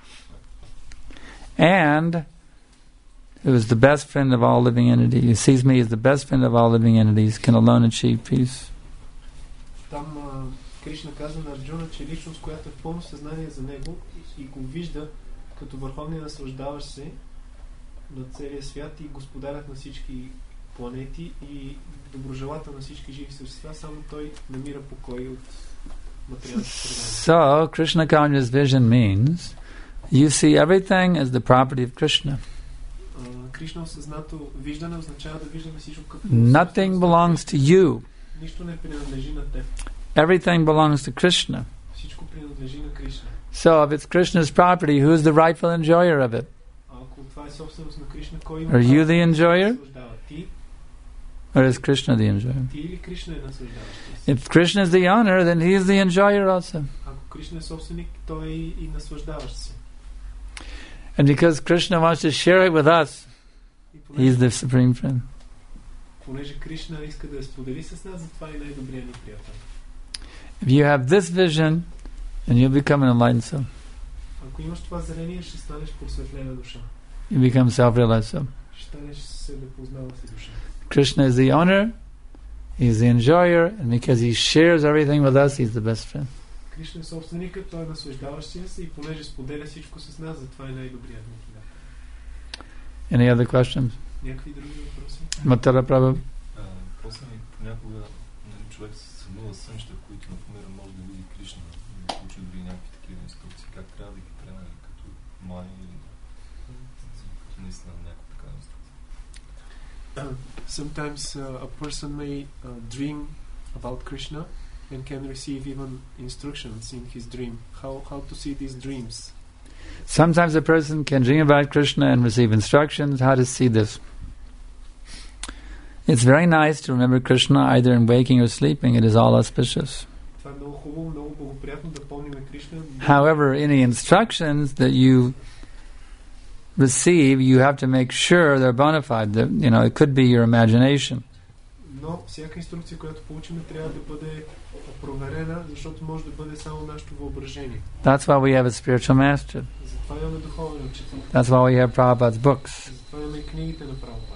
and who is the best friend of all living entities, who sees me as the best friend of all living entities, can alone achieve peace. Там Кришна казва на Арджуна, че личност, която е в пълно съзнание за него и го вижда като върховния наслаждаващ се на целия свят и господарят на всички планети и доброжелател на всички живи същества, само той намира покой от материалната среда. So, Krishna conscious vision means you see everything as the property of Krishna. Кришна осъзнато виждане означава да виждаме всичко като... Nothing belongs to you. Нищо не принадлежи на теб. Everything belongs to Krishna. Всичко принадлежи на Кришна. So, if it's Krishna's property, who is the rightful enjoyer of it? Ако това е собственост на Кришна, кой има... Are you the enjoyer? Ти? Or is Krishna the enjoyer? Ти или Кришна е наслаждаващ се? If Krishna is the owner, then he is the enjoyer also. Ако Кришна е собственик, той е и наслаждаващ се. And because Krishna wants to share it with us, И He's the supreme friend. понеже Кришна иска да я сподели с нас, затова е най-добрият ни приятел. If you have this vision, then you'll become an enlightened soul. Ако имаш това зрение, ще станеш просветлена душа. You become self-realized soul. Ще станеш себе познава си душа. Krishna is the owner, He's the enjoyer, and because He shares everything with us, He's the best friend. Кришна е собственикът, той е наслаждаващия се и понеже споделя всичко с нас, затова е най-добрият ни приятел. Any other questions? Някакви други въпроси? Матара Прабhu? После понякога човек се съмнува сънища, които, например, може да види Кришна, да получи дори някакви такива инструкции. Как трябва да ги приеме като май или като наистина някаква такава инструкция? Sometimes a person may dream about Krishna and can receive even instructions in his dream. How to see these dreams? Sometimes a person can dream about Krishna and receive instructions how to see this. It's very nice to remember Krishna either in waking or sleeping. It is all auspicious. Това е много хубаво, много благоприятно да помним Кришна. However, any instructions that you receive, you have to make sure they're bona fide. That, it could be your imagination. Но всяка инструкция, която получим, трябва да бъде проверена, защото може да бъде само нашето въображение. That's why we have a spiritual master. Затова имаме духовен учител. That's why we have Prabhupada's books. Затова имаме книгите на Прабхупада.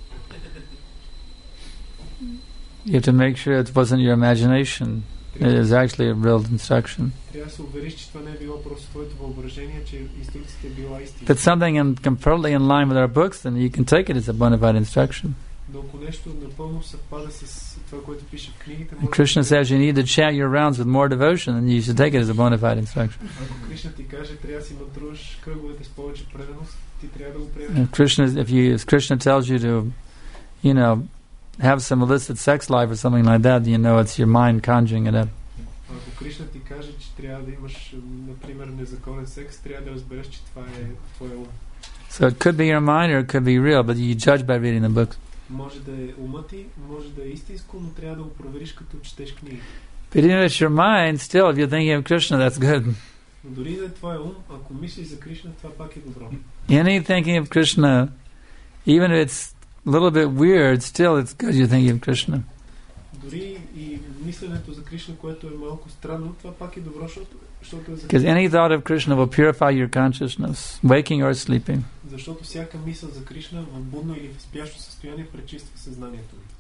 You have to make sure it wasn't your imagination. It is actually a real instruction. Трябва да се увериш, че това не е било просто твоето въображение, че инструкцията е била истина. If it's something completely in line with our books, then you can take it as a bona fide instruction. Но ако нещо напълно съвпада с това, което пише в книгите, може Krishna says you need to chant your rounds with more devotion, and you should take it as a bona fide instruction. Ако Кришна ти каже, трябва да си мантруваш кръговете с повече преданост, ти трябва да го приемеш. If Krishna tells you to, have some illicit sex life or something like that, it's your mind conjuring it up. Ако Кришна ти каже, че трябва да имаш, например, незаконен секс, трябва да разбереш, че това е твоя ум. So it could be your mind or it could be real, but you judge by reading the books. Може да е умът ти, може да е истинско, но трябва да го провериш като четеш книги. But even if it's your mind, still, if you're thinking of Krishna, that's good. Но дори да е твоя ум, ако мислиш за Кришна, това пак е добро. Any thinking of Krishna, even if it's a little bit weird, still it's good you're thinking of Krishna. Дори и мисленето за Кришна, което е малко странно, това пак е добро, защото е за Because any thought of Krishna will purify your consciousнess, waking or sleeping. Защото всяка мисъл за Кришна в будно или в спящо състояние пречиства съзнанието ви.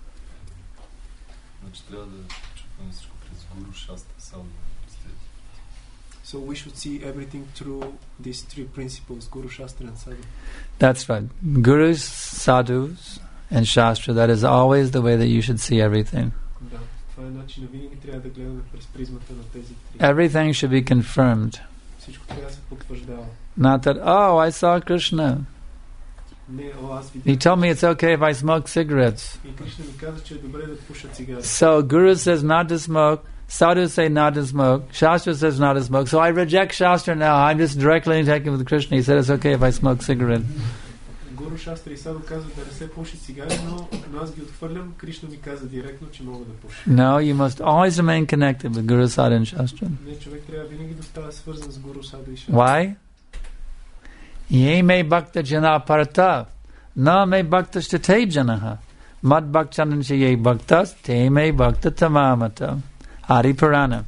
Значи трябва да чупваме всичко през Гуру, Шастра, Садху. So we should see everything through these three principles, Guru, Shastra and Sadhu. That's right. Gurus, sadhus, and Shastra, that is always the way that you should see everything. Да, това е начин, винаги трябва да гледаме през призмата на тези три. Everything should be confirmed. Всичко трябва да се потвърждава. Not that, I saw Krishna. Не, аз He видях. told me it's okay if I smoke cigarettes. И Кришна ми каза, че е добре да пуша цигари. So Guru says not to smoke, sadhus say not to smoke, Shastra says not to smoke. So I reject Shastra now. I'm just directly taking with Krishna. He said it's okay if I smoke cigarettes. Гуру, Шастра и Саду казват да не се пуши цигари, но аз ги отхвърлям. Кришна ми каза директно, че мога да пуша. No, you must always remain connected with Guru, Sadhu and Shastra. Не, човек трябва винаги да остава свързан с Гуру, Саду и Шастра. Why? Ye me bhakta jana parata, na me bhakta shtate janaha, mad bhaktanancha ye bhaktas, te me bhakta tamamata. Adi Purana.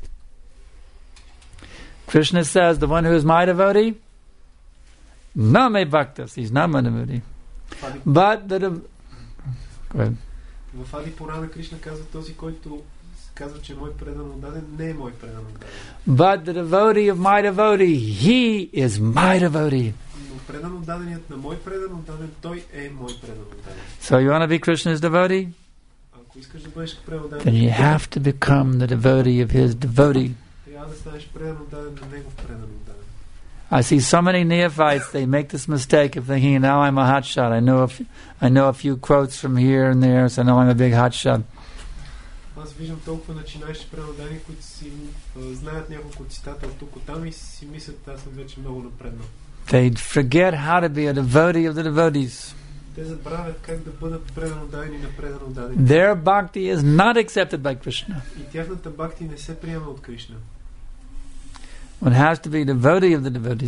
Krishna says, the one who is my devotee, na me bhaktas, he's not my devotee. But the... Go ahead. В Ади Пурана Кришна казва, този, който казва, че е мой предан отдаден, не е мой предан отдаден. But the devotee of my devotee, he is my devotee. Но предан отдаденият на мой предан отдаден, той е мой предан отдаден. So you want to be Krishna's devotee? Ако искаш да бъдеш предан отдаден, Then you have to become the devotee of his devotee. трябва да станеш предан отдаден на негов предан отдаден. I see so many neophytes, they make this mistake of thinking, now I'm a hotshot. I know a few quotes from here and there, so now I'm a big hotshot. Аз виждам толкова начинаещи преданодани, които си знаят няколко цитата от тук, от там и си мислят, аз съм вече много напреднал. They forget how to be a devotee of the devotees. Те забравят как да бъдат преданодадени на преданодадени. Their bhakti is not accepted by Krishna. И тяхната бхакти не се приема от Кришна. One has to be devotee of the devotees.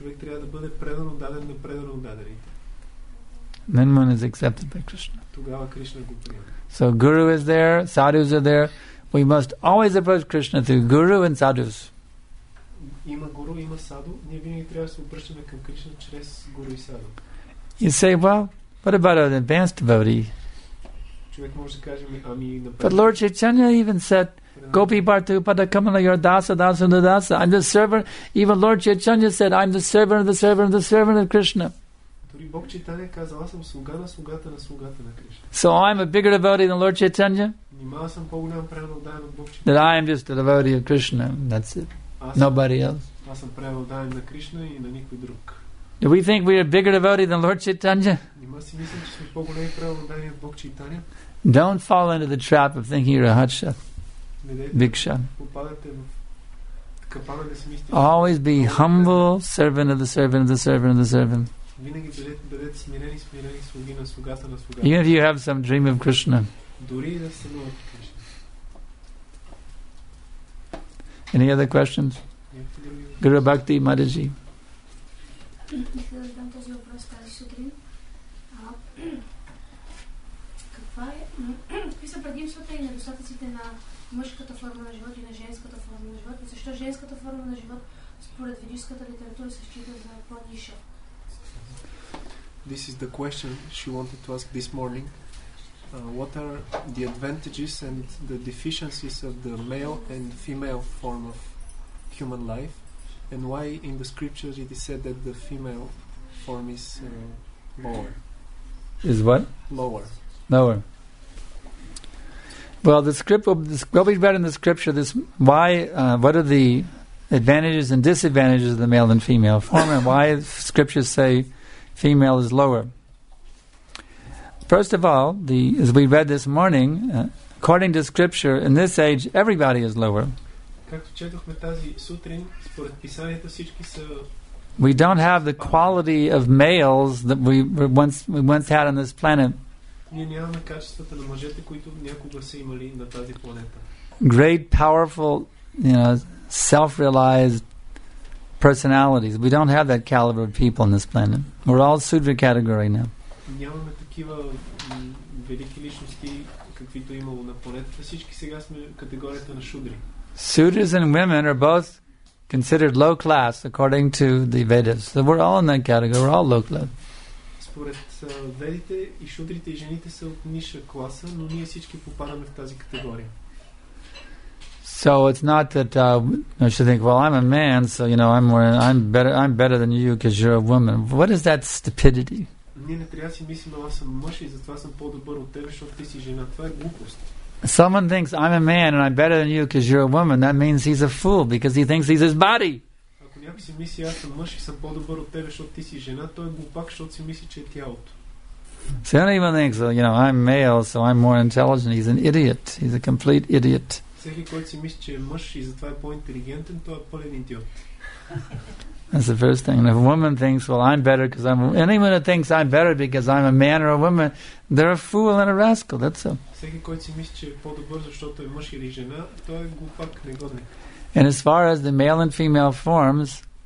човек трябва да бъде предано даден на предано дадените. Then one is accepted by Krishna. Тогава Кришна го приема. So Guru is there, sadhus are there. We must always approach Krishna through Guru and sadhus. Има гуру, има саду. Ние винаги трябва да се обръщаме към Кришна чрез гуру и саду. You say, well, what about an advanced devotee? Човек може да каже, ами But Lord Chaitanya even said, Gopi Bhartu Pada Kamala Yor Dasa Dasa Dasa. I'm the servant. Even Lord Chaitanya said, I'm the servant of the servant of the servant of Krishna. Дори Бог Чайтания каза, аз съм слуга на слугата на слугата на Кришна. So I'm a bigger devotee than Lord Chaitanya? Нима аз съм по-голям предан отдаен от Бог That Чайтания. I am just a devotee of Krishna. That's it. Nobody else. Аз съм предан отдаен на Кришна и на никой друг. Do we think we are a bigger devotee than Lord Chaitanya? Нима си мислим, че сме по-големи предан отдани от Бог Чайтания? Don't fall into the trap of thinking you're a hotshot, Не дайте big shot. попадате в капана да си мислите. Always be humble, servant of the servant of the servant of the servant. Винаги бъдете смирени слуги на слугата на слугата. Even if you have some dream of Krishna. Дори да се сънувате Кришна. Any other questions? Някакви други? Guru Bhakti Mataji. Нека да задам този въпрос тази сутрин. Какви са предимствата и недостатъците на мъжката форма на живот и на женската форма на живот? И защо женската форма на живот според ведическата литература се счита за по-ниша? This is the question she wanted to ask this morning. What are the advantages and the deficiencies of the male and female form of human life, and why in the scriptures it is said that the female form is lower? Is what? Lower. Lower. Well, what we read in the scripture, what are the advantages and disadvantages of the male and female form, and why scriptures say female is lower? First of all, as we read this morning, according to scripture, in this age, everybody is lower. Както четохме тази сутрин, според писанията всички са. We don't have the quality of males that we once had on this planet. Ние нямаме качествата на мъжете, които някога са имали на тази планета. Great, powerful, self-realized personalities. We don't have that caliber of people on this planet. We're all Sudra category now. Нямаме такива велики личности, каквито имало на планетата. Всички сега сме категорията на шудри. Sudras and women are both considered low class according to the Vedas. So we're all in that category. We're all low class. Според ведите и шудрите и жените са от ниша класа, но ние всички попадаме в тази категория. So it's not that I should think, well, I'm a man, so I'm better than you because you're a woman. What is that stupidity? Ние не трябва да си мислим, аз съм мъж и затова съм по-добър от теб, защото ти си жена. Това е глупост. Someone thinks I'm a man and I'm better than you because you're a woman. That means he's a fool because he thinks he's his body. Ако някой си мисли, аз съм мъж и съм по-добър от тебе, защото ти си жена, той е глупак, защото си мисли, че е тялото. So anyone thinks, I'm male, so I'm more intelligent. He's an idiot. He's a complete idiot. Всеки, който си мисли, че е мъж и затова е по-интелигентен, той е пълен идиот. That's the first thing. And if a woman thinks, well, I'm better because anyone that thinks I'm better because I'm a man or a woman, they're a fool and a rascal. That's so. Всеки, който си мисли, че е по-добър, защото е мъж или жена, той е глупак, негодник. And as far as the male and female forms,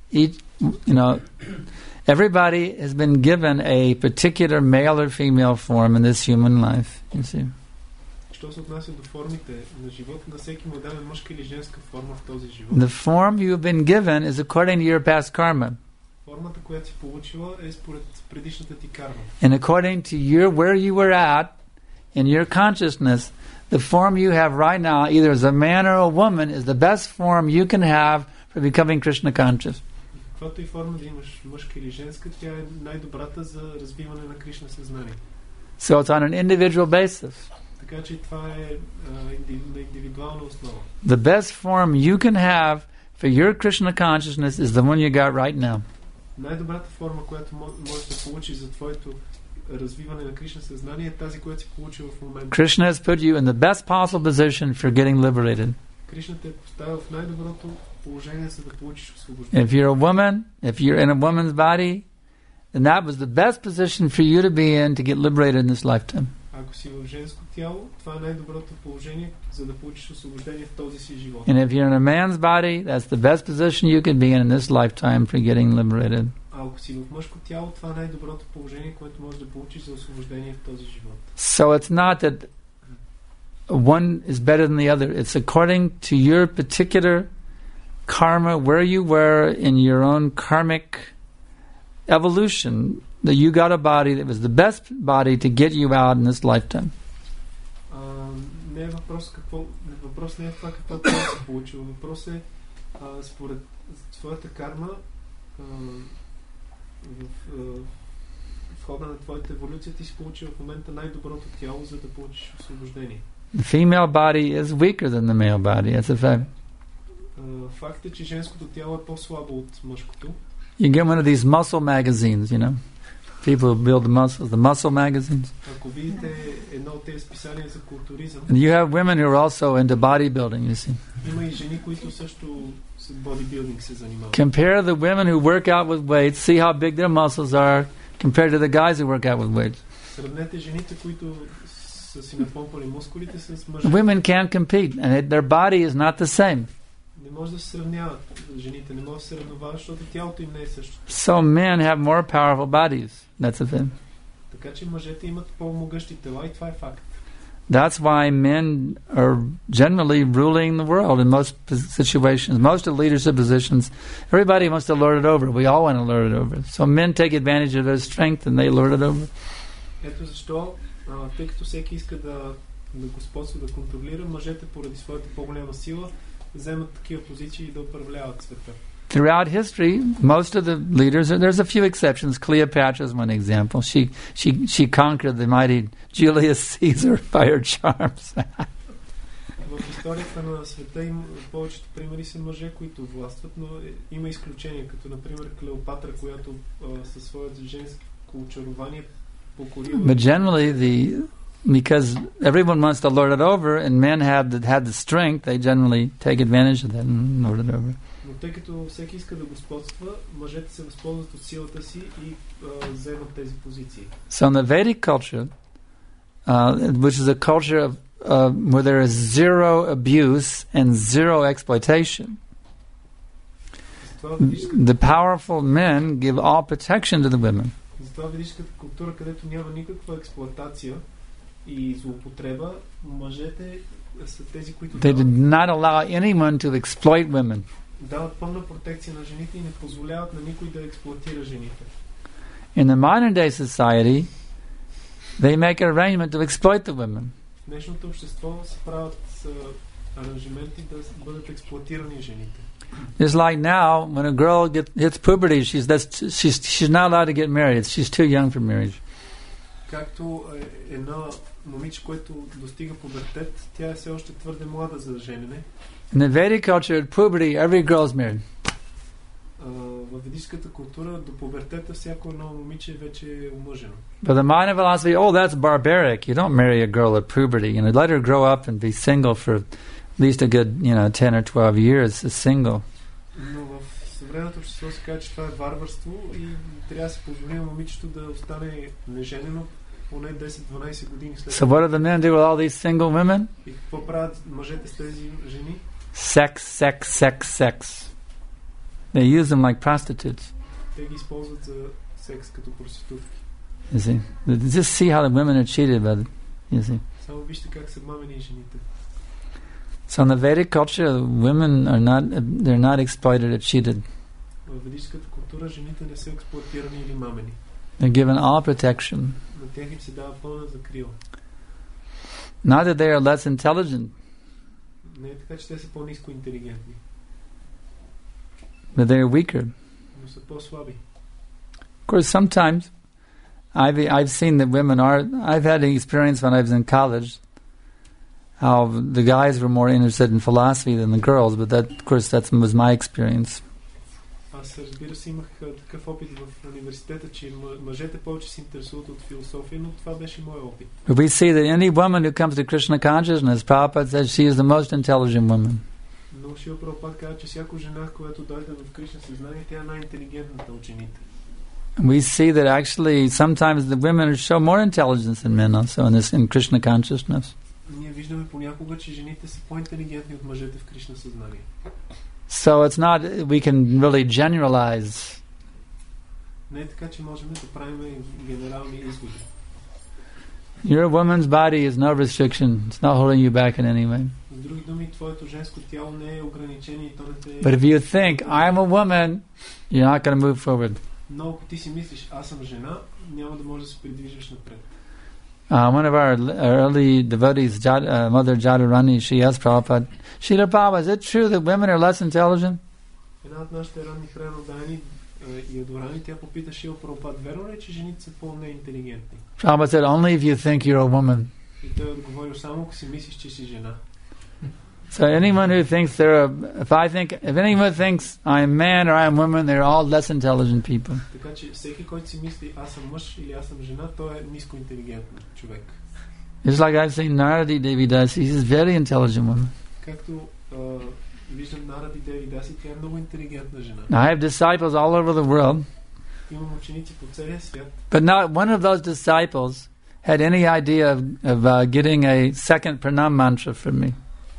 everybody has been given a particular male or female form in this human life. You see. Що се отнася до формите на живот, на всеки му даден мъжка или женска форма в този живот. The form you've been given is according to your past karma. Формата, която си получила, е според предишната ти карма. And according to where you were at in your consciousness, the form you have right now, either as a man or a woman, is the best form you can have for becoming Krishna conscious. Каквато и форма да имаш, мъжка или женска, тя е най-добрата за развиване на Кришна съзнание. So it's on an individual basis. Така че това е на индивидуална основа. The best form you can have for your Krishna consciousness is the one you got right now. Най-добрата форма, която можеш да получиш за твоето развиване на Кришна съзнание е тази, която си получил в момента. Krishna has put you in the best possible position for getting liberated. Кришна те е поставил в най-доброто положение, за да получиш освобождение. If you're a woman, if you're in a woman's body, then that was the best position for you to be in to get liberated in this lifetime. Ако си в женско тяло, това е най-доброто положение, за да получиш освобождение в този си живот. And if you're in a man's body, that's the best position you can be in this lifetime for getting liberated. Ако си в мъжко тяло, това е най-доброто положение, което можеш да получиш за освобождение в този живот. So it's not that one is better than the other. It's according to your particular karma, where you were in your own karmic evolution, that you got a body that was the best body to get you out in this lifetime. Не е въпрос въпрос не е това какво ти си получил. Въпрос е според твоята карма в хода на твоята еволюция ти си получил в момента най-доброто тяло, за да получиш освобождение. The female body is weaker than the male body. That's a fact. Факт е, че женското тяло е по-слабо от мъжкото. You get one of these muscle magazines, you know. People who build the muscle magazines. Ако видите едно от тези списания за културизъм, And you have women who are also into bodybuilding, you see. има и жени, които също с бодибилдинг се занимават. Compare the women who work out with weights, see how big their muscles are, compared to the guys who work out with weights. Сравнете жените, които са си напомпали мускулите с мъжете. Women can't compete, and their body is not the same. Не може да се сравняват жените, не може да се равновават, защото тялото им не е също. So men have more powerful bodies. That's a thing. Така че мъжете имат по-могъщи тела и това е факт. That's why men are generally ruling the world in most situations. Most of the leadership positions, everybody wants to lord it over. We all want to lord it over. So men take advantage of their strength and they lord it over. Ето защо, тъй като всеки иска да господства, да контролира, мъжете поради своята по-голяма сила вземат такива позиции и да управляват света. Throughout history, most of the leaders, there's a few exceptions. Cleopatra is one example. She conquered the mighty Julius Caesar by her charms. В историята на света повечето примери са мъже, които властват, но има изключения, като например Клеопатра, която със своето женско очарование покорила. But generally, because everyone wants to lord it over, and men had the strength, they generally take advantage of that and lord it over. Но тъй като всеки иска да господства, мъжете се възползват от силата си и вземат тези позиции. So in the Vedic culture, which is a culture of where there is zero abuse and zero exploitation, the powerful men give all protection to the women. Затова ведическата култура, където няма никаква експлоатация и злоупотреба, мъжете са тези, които They did not allow anyone to exploit women. Дават пълна протекция на жените и не позволяват на никой да експлоатира жените. In the modern day society, they make an arrangement to exploit the women. В днешното общество се правят аранжименти да бъдат експлоатирани жените. It's like now, when a girl hits puberty, she's not allowed to get married. She's too young for marriage. Както едно момиче, което достига пубертет, тя е все още твърде млада за женене. In the Vedic culture, at puberty, every girl is married. В ведическата култура до пубертета всяко едно момиче вече е омъжено. But the modern philosophy, that's barbaric. You don't marry a girl at puberty. Let her grow up and be single for at least a good, 10 or 12 years as single. Но в съвременното общество се казва, че това е варварство и трябва да се позволи на момичето да остане неженено поне 10-12 години след. So what do the men do with all these single women? И какво правят мъжете с тези жени? Sex. They use them like prostitutes. Те ги използват за секс като проститутки. You see? Just see how the women are cheated by them. You see? Само вижте как са мамени жените. So in the Vedic culture, women they're not exploited or cheated. В ведическата култура жените не са експлоатирани или мамени. They're given all protection. На тях им се дава пълна закрила. Not that they are less intelligent. Не е така, че те са по-ниско интелигентни. But they are weaker. Но са по-слаби. Of course, sometimes I've seen that women are. I've had an experience when I was in college. How the guys were more interested in philosophy than the girls, but that, of course, that was my experience. Аз, разбира се, имах такъв опит в университета, че мъжете повече се интересуват от философия, но това беше мой опит. But we see that any woman who comes to Krishna consciousness, Prabhupada says she is the most intelligent woman. Но Шрила Прабхупад казва, че всяко жена, която дойде в Кришна съзнание, тя е най-интелигентната от жените. we see that actually sometimes the women show more intelligence than men also in Krishna consciousness. Ние виждаме понякога, че жените са по-интелигентни от мъжете в Кришна съзнание. So it's not, we can really generalize. Не е така, че можем да правим генерални изводи. Your woman's body is no restriction. It's not holding you back in any way. С други думи, твоето женско тяло не е ограничение и то не те... But if you think, I'm a woman, you're not going to move forward. Но ако ти си мислиш, аз съм жена, няма да можеш да се придвижиш напред. One of our early devotees, Mother Jadurani, she asked Prabhupada, Srila Prabhupada, is it true that women are less intelligent? Една от нашите ранни преданодайни Ядурани, тя попита Шрила Прабхупад, верно ли, че жените са по-неинтелигентни? Prabhupada said, only if you think you're a woman. И той отговорил, само ако си мислиш, че си жена. So anyone who thinks if anyone thinks I'm man or I'm woman, they're all less intelligent people. Така че всеки, който си мисли, аз съм мъж или аз съм жена, той е ниско интелигентен човек. It's like I've seen Naradi Devi Dasi, she's a very intelligent woman. Както виждам Наради Деви Даси, тя е много интелигентна жена. I have disciples all over the world. Имам ученици по целия свят. But not one of those disciples had any idea of getting a second pranam mantra from me.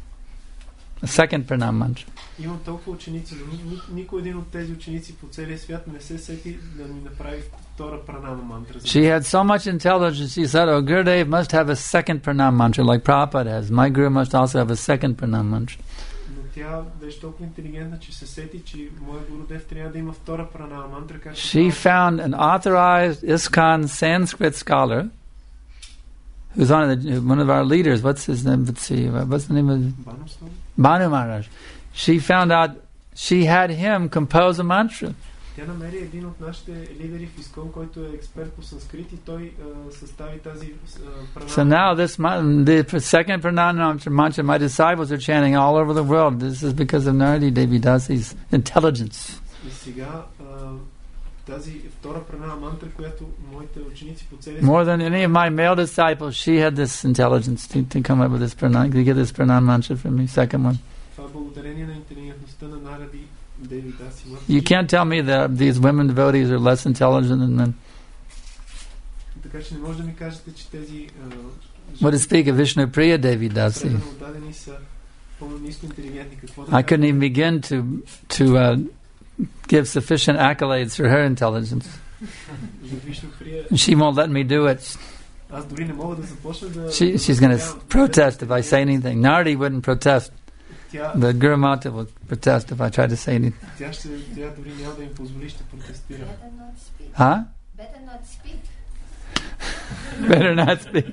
A second pranam mantra. Имам толкова ученици, но никой един от тези ученици по целия свят не се сети да ми направи втора пранама мантра. She had so much intelligence, she said, oh, Gurudev must have a second pranam mantra like Prabhupada has. My Guru must also have a second pranam mantra. Но тя беше толкова интелигентна, че се сети, че моя Гурудев трябва да има втора пранама мантра. She found an authorized ISKCON Sanskrit scholar who's one of our leaders. What's his name? Let's see. What's the name of Banu Maharaj. She found out she had him compose a mantra. Тя намери един от нашите лидери в ИСКОН, който е експерт по санскрит и той състави тази пранама. So now the second pranama mantra my disciples are chanting all over the world. This is because of Naradi Devi Dasi's intelligence. И сега тази втора пранама мантра, която моите ученици по целия More than any of my male disciples, she had this intelligence to come up with this pranama, to get this pranama mantra from me, second one. Това благодарение на интелигентността на Наради Деви Даси. You can't tell me that these women devotees are less intelligent than men. Така че не може да ми кажете, че тези What to speak of Vishnupriya Devi Dasi? преданодадени са по-ниско интелигентни. I couldn't even begin to give sufficient accolades for her intelligence. She won't let me do it. She's going to protest if I say anything. Naradi wouldn't protest. The Guru Mata would protest if I tried to say anything. Huh? Better not speak. Better not speak.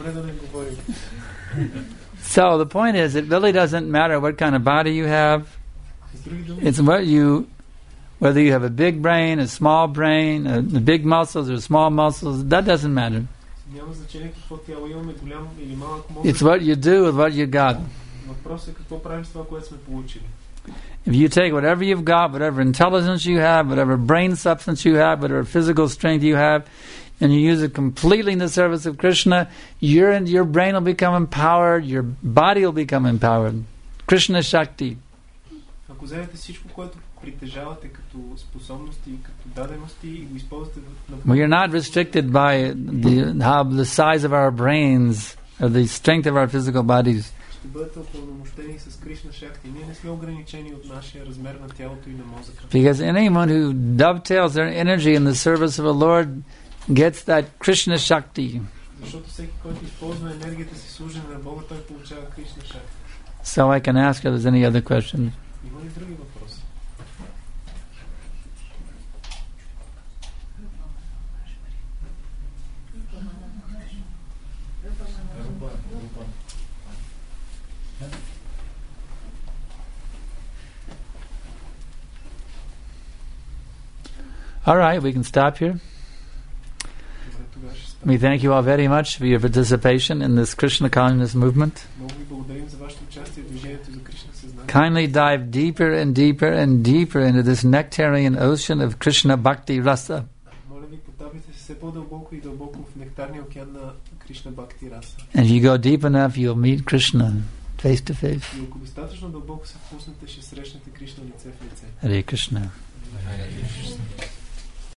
So the point is, it really doesn't matter what kind of body you have. It's whether you have a big brain, a small brain, the big muscles or small muscles, that doesn't matter. It's what you do with what you got. If you take whatever you've got, whatever intelligence you have, whatever brain substance you have, whatever physical strength you have, and you use it completely in the service of Krishna, your brain will become empowered, your body will become empowered. Krishna Shakti. Ако вземете всичко, което притежавате като способности, като дадености и го използвате We are not restricted by the size of our brains or the strength of our physical bodies. Ще бъдете упълномощени с Кришна Шакти. Ние не сме ограничени от нашия размер на тялото и на мозъка. Because anyone who dovetails their energy in the service of the Lord gets that Krishna Shakti. Защото всеки, който използва енергията си служене на Бога, той получава Кришна Шакти. So I can ask if there's any other questions. Има ли други въпроси? All right, we can stop here. We thank you all very much for your participation in this Krishna consciousness movement. Kindly dive deeper and deeper and deeper into this nectarian ocean of Krishna Bhakti Rasa. And if you go deep enough, you'll meet Krishna face to face. Hare Krishna. Hare Krishna.